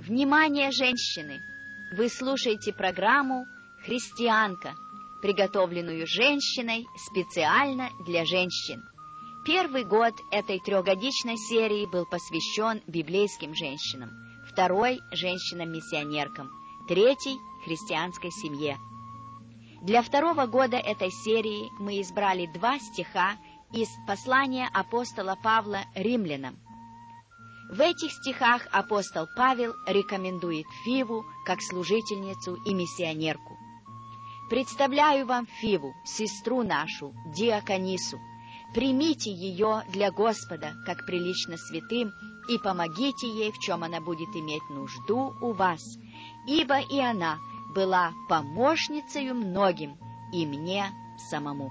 Внимание, женщины! Вы слушаете программу «Христианка», приготовленную женщиной специально для женщин. Первый год этой трехгодичной серии был посвящен библейским женщинам, второй – женщинам-миссионеркам, третий – христианской семье. Для второго года этой серии мы избрали 2 стиха из послания апостола Павла римлянам. В этих стихах апостол Павел рекомендует Фиву как служительницу и миссионерку. «Представляю вам Фиву, сестру нашу, диаконису. Примите ее для Господа, как прилично святым, и помогите ей, в чем она будет иметь нужду у вас, ибо и она была помощницею многим, и мне самому».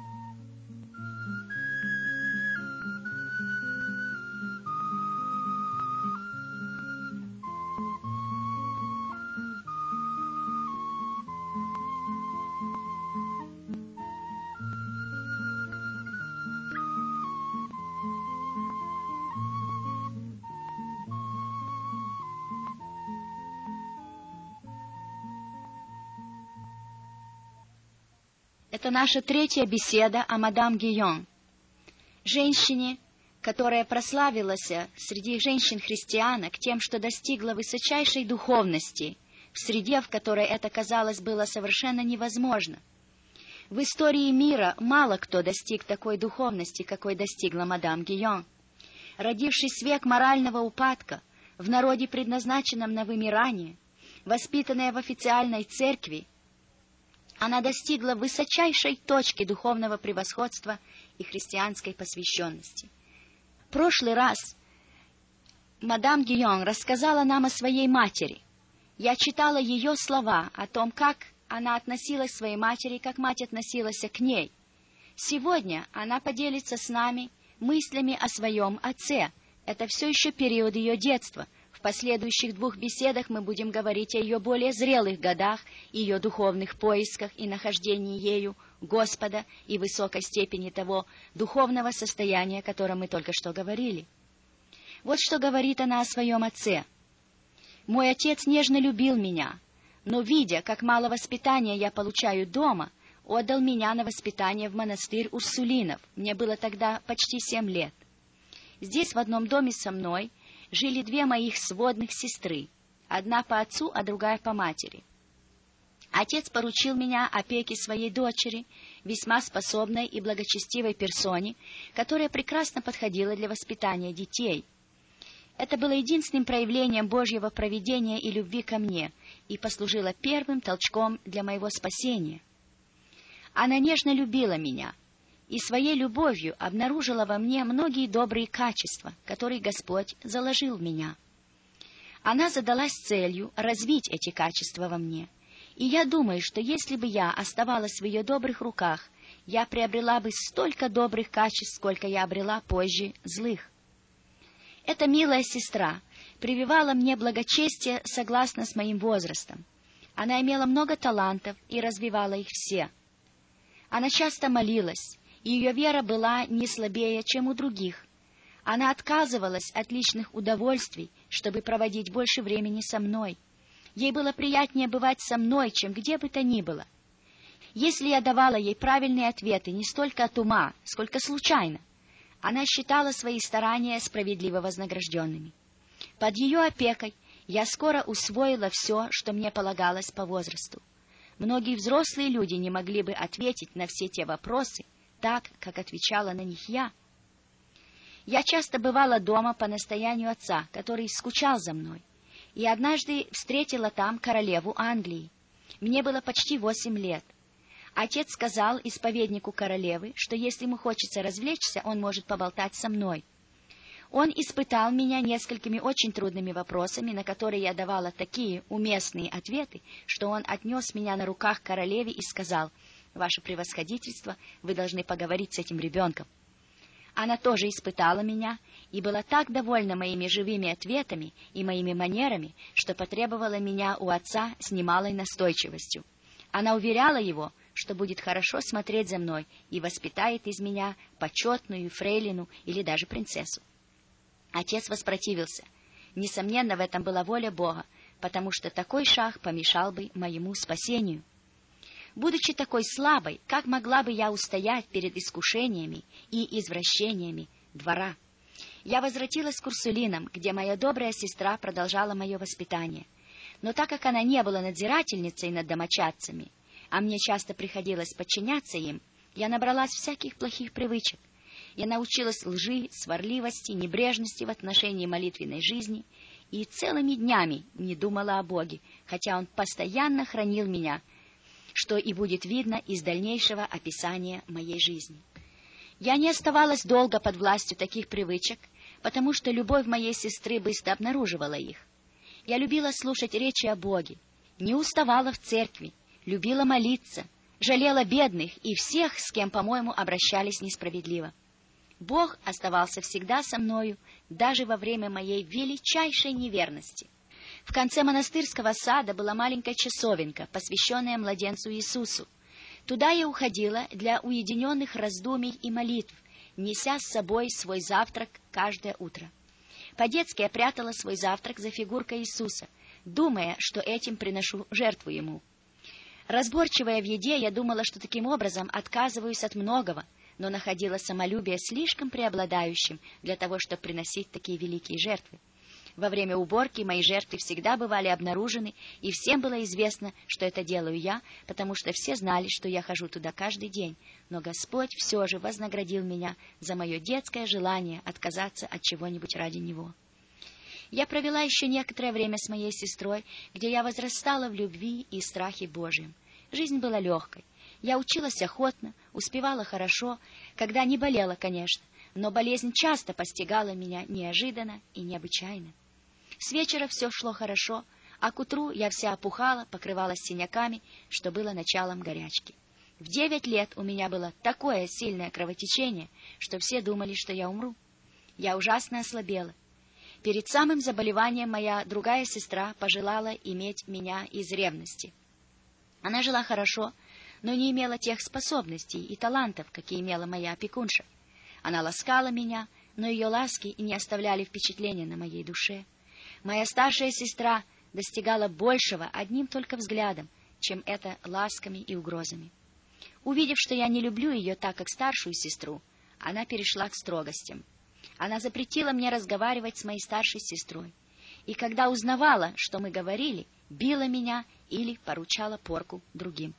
Это наша 3-я беседа о мадам Гийон, женщине, которая прославилась среди женщин-христианок тем, что достигла высочайшей духовности в среде, в которой это, казалось, было совершенно невозможно. В истории мира мало кто достиг такой духовности, какой достигла мадам Гийон. Родившись в век морального упадка, в народе, предназначенном на вымирание, воспитанная в официальной церкви, она достигла высочайшей точки духовного превосходства и христианской посвященности. В прошлый раз мадам Гийон рассказала нам о своей матери. Я читала ее слова о том, как она относилась к своей матери, как мать относилась к ней. Сегодня она поделится с нами мыслями о своем отце. Это все еще период ее детства. В последующих 2 беседах мы будем говорить о ее более зрелых годах, ее духовных поисках и нахождении ею Господа и высокой степени того духовного состояния, о котором мы только что говорили. Вот что говорит она о своем отце. «Мой отец нежно любил меня, но, видя, как мало воспитания я получаю дома, отдал меня на воспитание в монастырь Урсулинов. Мне было тогда почти 7 лет. Здесь в одном доме со мной жили 2 моих сводных сестры, одна по отцу, а другая по матери. Отец поручил меня опеке своей дочери, весьма способной и благочестивой персоне, которая прекрасно подходила для воспитания детей. Это было единственным проявлением Божьего провидения и любви ко мне и послужило первым толчком для моего спасения. Она нежно любила меня и своей любовью обнаружила во мне многие добрые качества, которые Господь заложил в меня. Она задалась целью развить эти качества во мне, и я думаю, что если бы я оставалась в ее добрых руках, я приобрела бы столько добрых качеств, сколько я обрела позже злых. Эта милая сестра прививала мне благочестие согласно с моим возрастом. Она имела много талантов и развивала их все. Она часто молилась, и ее вера была не слабее, чем у других. Она отказывалась от личных удовольствий, чтобы проводить больше времени со мной. Ей было приятнее бывать со мной, чем где бы то ни было. Если я давала ей правильные ответы не столько от ума, сколько случайно, она считала свои старания справедливо вознагражденными. Под ее опекой я скоро усвоила все, что мне полагалось по возрасту. Многие взрослые люди не могли бы ответить на все те вопросы так, как отвечала на них я. Я часто бывала дома по настоянию отца, который скучал за мной, и однажды встретила там королеву Англии. Мне было почти 8 лет. Отец сказал исповеднику королевы, что если ему хочется развлечься, он может поболтать со мной. Он испытал меня несколькими очень трудными вопросами, на которые я давала такие уместные ответы, что он отнес меня на руках к королеве и сказал: «Ваше превосходительство, вы должны поговорить с этим ребенком». Она тоже испытала меня и была так довольна моими живыми ответами и моими манерами, что потребовала меня у отца с немалой настойчивостью. Она уверяла его, что будет хорошо смотреть за мной и воспитает из меня почетную фрейлину или даже принцессу. Отец воспротивился. Несомненно, в этом была воля Бога, потому что такой шаг помешал бы моему спасению. Будучи такой слабой, как могла бы я устоять перед искушениями и извращениями двора? Я возвратилась к Урсулинам, где моя добрая сестра продолжала мое воспитание. Но так как она не была надзирательницей над домочадцами, а мне часто приходилось подчиняться им, я набралась всяких плохих привычек. Я научилась лжи, сварливости, небрежности в отношении молитвенной жизни и целыми днями не думала о Боге, хотя Он постоянно хранил меня, что и будет видно из дальнейшего описания моей жизни. Я не оставалась долго под властью таких привычек, потому что любовь моей сестры быстро обнаруживала их. Я любила слушать речи о Боге, не уставала в церкви, любила молиться, жалела бедных и всех, с кем, по-моему, обращались несправедливо. Бог оставался всегда со мною, даже во время моей величайшей неверности. В конце монастырского сада была маленькая часовенка, посвященная младенцу Иисусу. Туда я уходила для уединенных раздумий и молитв, неся с собой свой завтрак каждое утро. По-детски я прятала свой завтрак за фигуркой Иисуса, думая, что этим приношу жертву Ему. Разборчивая в еде, я думала, что таким образом отказываюсь от многого, но находила самолюбие слишком преобладающим для того, чтобы приносить такие великие жертвы. Во время уборки мои жертвы всегда бывали обнаружены, и всем было известно, что это делаю я, потому что все знали, что я хожу туда каждый день. Но Господь все же вознаградил меня за мое детское желание отказаться от чего-нибудь ради Него. Я провела еще некоторое время с моей сестрой, где я возрастала в любви и страхе Божьем. Жизнь была легкой. Я училась охотно, успевала хорошо, когда не болела, конечно, но болезнь часто постигала меня неожиданно и необычайно. С вечера все шло хорошо, а к утру я вся опухала, покрывалась синяками, что было началом горячки. В 9 лет у меня было такое сильное кровотечение, что все думали, что я умру. Я ужасно ослабела. Перед самым заболеванием моя другая сестра пожелала иметь меня из ревности. Она жила хорошо, но не имела тех способностей и талантов, какие имела моя опекунша. Она ласкала меня, но ее ласки и не оставляли впечатления на моей душе. Моя старшая сестра достигала большего одним только взглядом, чем это ласками и угрозами. Увидев, что я не люблю ее так, как старшую сестру, она перешла к строгостям. Она запретила мне разговаривать с моей старшей сестрой, и когда узнавала, что мы говорили, била меня или поручала порку другим.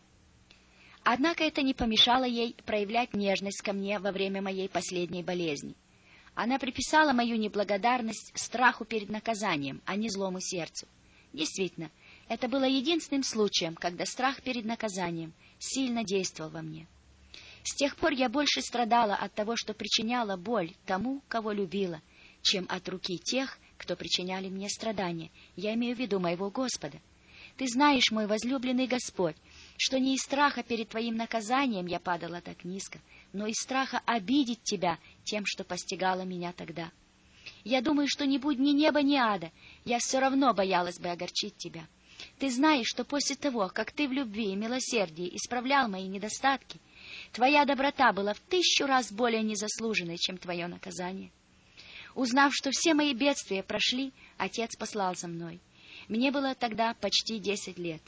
Однако это не помешало ей проявлять нежность ко мне во время моей последней болезни. Она приписала мою неблагодарность страху перед наказанием, а не злому сердцу. Действительно, это было единственным случаем, когда страх перед наказанием сильно действовал во мне. С тех пор я больше страдала от того, что причиняла боль тому, кого любила, чем от руки тех, кто причиняли мне страдания. Я имею в виду моего Господа. Ты знаешь, мой возлюбленный Господь, что не из страха перед Твоим наказанием я падала так низко, но из страха обидеть Тебя тем, что постигало меня тогда. Я думаю, что не будь ни неба, ни ада, я все равно боялась бы огорчить Тебя. Ты знаешь, что после того, как Ты в любви и милосердии исправлял мои недостатки, Твоя доброта была в 1000 раз более незаслуженной, чем Твое наказание. Узнав, что все мои бедствия прошли, Отец послал за мной. Мне было тогда почти 10 лет.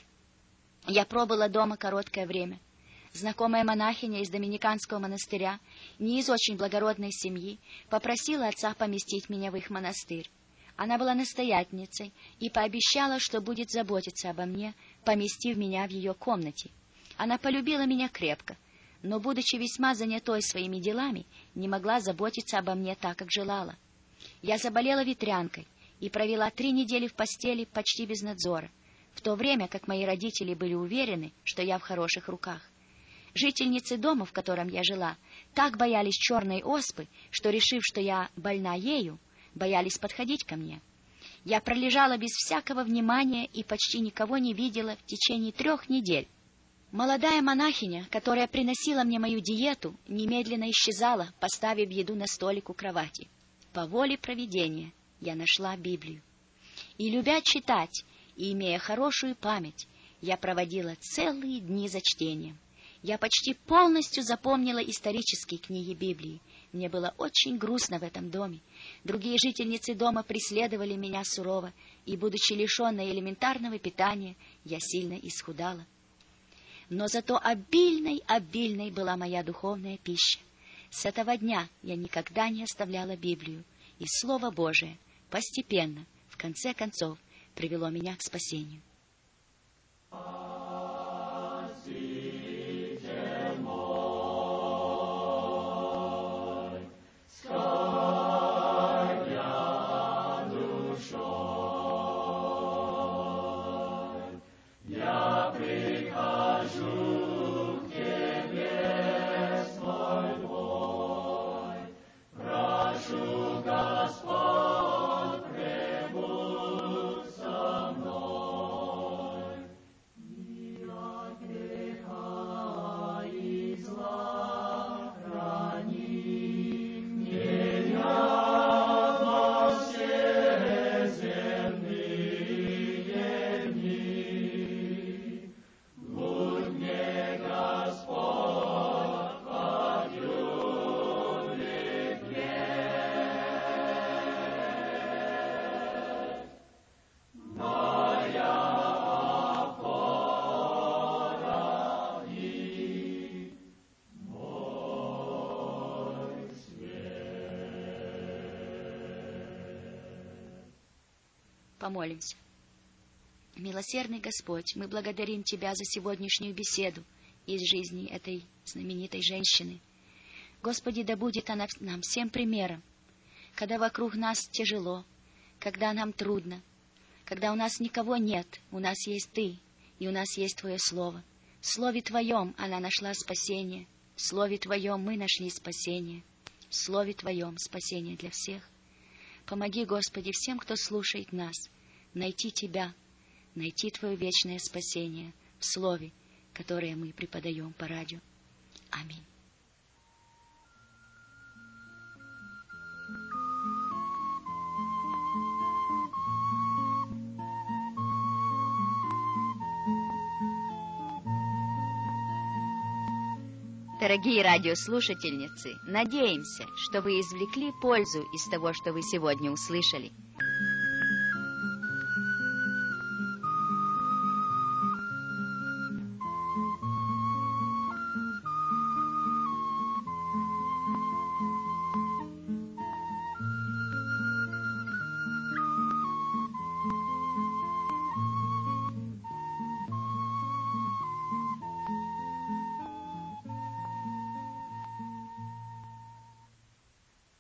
Я пробыла дома короткое время. Знакомая монахиня из доминиканского монастыря, не из очень благородной семьи, попросила отца поместить меня в их монастырь. Она была настоятельницей и пообещала, что будет заботиться обо мне, поместив меня в ее комнате. Она полюбила меня крепко, но, будучи весьма занятой своими делами, не могла заботиться обо мне так, как желала. Я заболела ветрянкой и провела 3 недели в постели почти без надзора, в то время как мои родители были уверены, что я в хороших руках. Жительницы дома, в котором я жила, так боялись черной оспы, что, решив, что я больна ею, боялись подходить ко мне. Я пролежала без всякого внимания и почти никого не видела в течение 3 недель. Молодая монахиня, которая приносила мне мою диету, немедленно исчезала, поставив еду на столик у кровати. По воле провидения я нашла Библию. И, любя читать, и имея хорошую память, я проводила целые дни за чтением. Я почти полностью запомнила исторические книги Библии. Мне было очень грустно в этом доме. Другие жительницы дома преследовали меня сурово, и, будучи лишенной элементарного питания, я сильно исхудала. Но зато обильной была моя духовная пища. С этого дня я никогда не оставляла Библию, и Слово Божие постепенно, в конце концов, привело меня к спасению. Помолимся. Милосердный Господь, мы благодарим Тебя за сегодняшнюю беседу из жизни этой знаменитой женщины. Господи, да будет она нам всем примером, когда вокруг нас тяжело, когда нам трудно, когда у нас никого нет, у нас есть Ты, и у нас есть Твое Слово. В Слове Твоем она нашла спасение, в Слове Твоем мы нашли спасение, в Слове Твоем спасение для всех. Помоги, Господи, всем, кто слушает нас, найти Тебя, найти Твое вечное спасение в Слове, которое мы преподаем по радио. Аминь. Дорогие радиослушательницы, надеемся, что вы извлекли пользу из того, что вы сегодня услышали.